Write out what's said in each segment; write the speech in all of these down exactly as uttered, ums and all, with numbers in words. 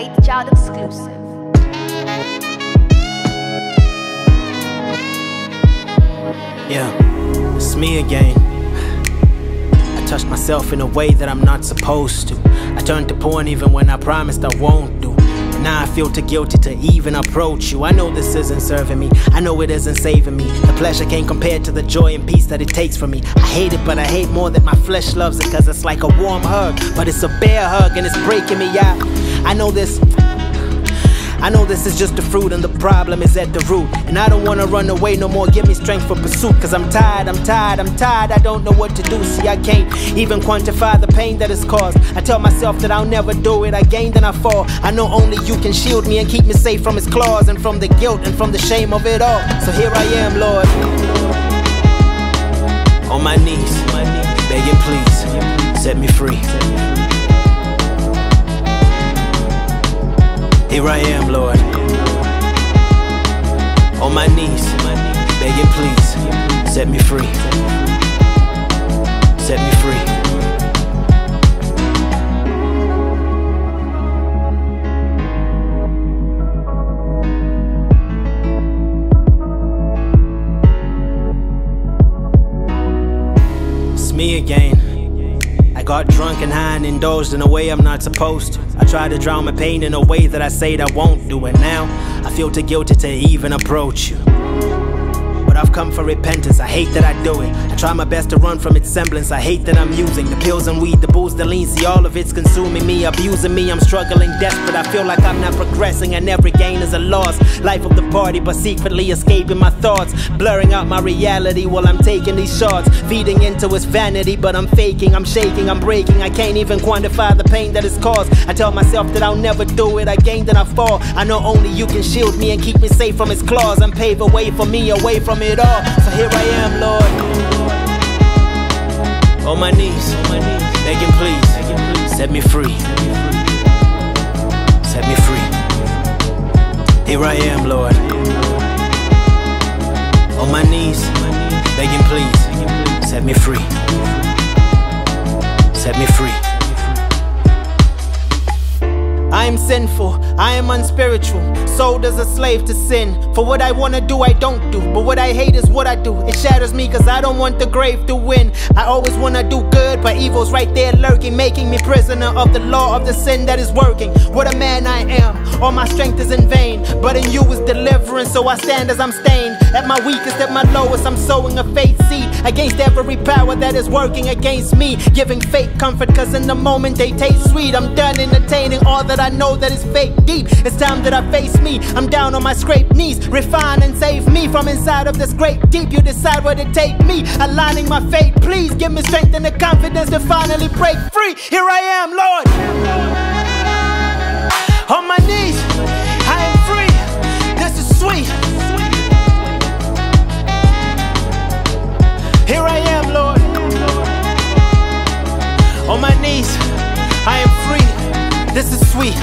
White Child exclusive. Yeah, it's me again. I touched myself in a way that I'm not supposed to. I turned to porn even when I promised I won't do. And now I feel too guilty to even approach you. I know this isn't serving me, I know it isn't saving me. The pleasure can't compare to the joy and peace that it takes from me. I hate it, but I hate more that my flesh loves it, cause it's like a warm hug, but it's a bare hug and it's breaking me out. I know this I know this is just the fruit and the problem is at the root. And I don't wanna run away no more, give me strength for pursuit. Cause I'm tired, I'm tired, I'm tired, I don't know what to do. See, I can't even quantify the pain that it's caused. I tell myself that I'll never do it, I gain then I fall. I know only you can shield me and keep me safe from his claws, and from the guilt and from the shame of it all. So here I am, Lord, on my knees, begging please, set me free. Here I am, Lord, on my knees, begging please, set me free, set me free. It's me again. I got drunk and high and indulged in a way I'm not supposed to. I tried to drown my pain in a way that I said I won't do. And now I feel too guilty to even approach you. But I've come for repentance, I hate that I do it. I try my best to run from its semblance, I hate that I'm using the pills and weed, the booze, the lean. See, all of it's consuming me, abusing me. I'm struggling, desperate, I feel like I'm not progressing, and every gain is a loss. Life of the party, but secretly escaping my thoughts, blurring out my reality while I'm taking these shots, feeding into its vanity, but I'm faking, I'm shaking, I'm breaking. I can't even quantify the pain that it's caused. I tell myself that I'll never do it, I gain then I fall. I know only you can shield me and keep me safe from its claws, and pave a way for me away from it all. So here I am, Lord, on my knees, begging please, set me free, set me free. Here I am, Lord, on my knees, begging please, set me free, set me free. I am sinful, I am unspiritual, sold as a slave to sin. For what I wanna do, I don't do, but what I hate is what I do. It shatters me cause I don't want the grave to win. I always wanna do good, but evil's right there lurking, making me prisoner of the law of the sin that is working. What a man I am, all my strength is in vain, but in you is deliverance, so I stand as I'm stained. At my weakest, at my lowest, I'm sowing a faith seed against every power that is working against me, giving fake comfort cause in the moment they taste sweet. I'm done entertaining all that I know that is fake deep. It's time that I face me, I'm down on my scraped knees. Refine and save me from inside of this great deep. You decide where to take me, aligning my fate. Please give me strength and the confidence to finally break free. Here I am, Lord, on my knees, I am free. This is sweet. Here I am, Lord, on my knees, I am free. This is sweet.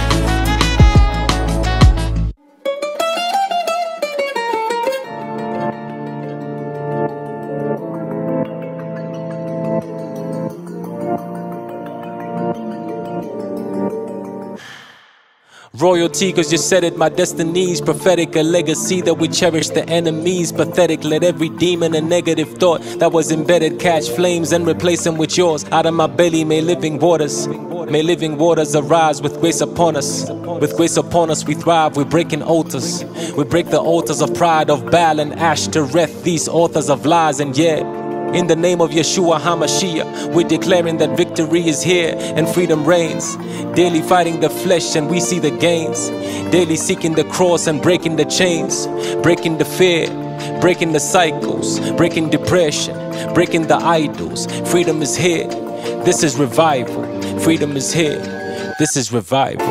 Royalty, cause you said it, my destiny's prophetic. A legacy that we cherish the enemies. Pathetic, let every demon and negative thought that was embedded catch flames and replace them with yours. Out of my belly may living waters, may living waters arise with grace upon us. With grace upon us we thrive, we're breaking altars. We break the altars of pride, of Baal and Ashtoreth, these authors of lies. And yeah, in the name of Yeshua HaMashiach, we're declaring that victory is here and freedom reigns. Daily fighting the flesh and we see the gains. Daily seeking the cross and breaking the chains. Breaking the fear, breaking the cycles. Breaking depression, breaking the idols. Freedom is here, this is revival. Freedom is here, this is revival.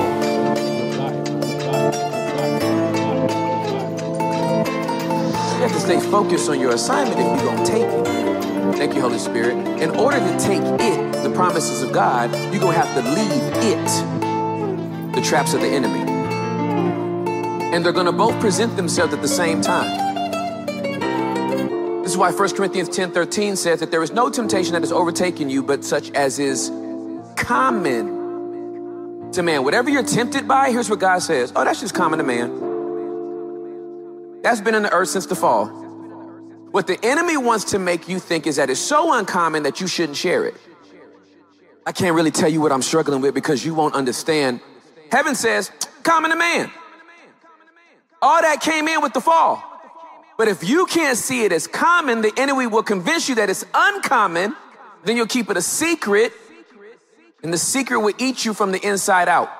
You have to stay focused on your assignment if you're going to take it. Thank you, Holy Spirit. In order to take it, the promises of God, you're going to have to leave it, the traps of the enemy. And they're going to both present themselves at the same time. This is why First Corinthians ten thirteen says that there is no temptation that has overtaken you, but such as is common to man. Whatever you're tempted by, here's what God says. Oh, that's just common to man. That's been in the earth since the fall. What the enemy wants to make you think is that it's so uncommon that you shouldn't share it. I can't really tell you what I'm struggling with because you won't understand. Heaven says, common to man. All that came in with the fall. But if you can't see it as common, the enemy will convince you that it's uncommon. Then you'll keep it a secret, and the secret will eat you from the inside out.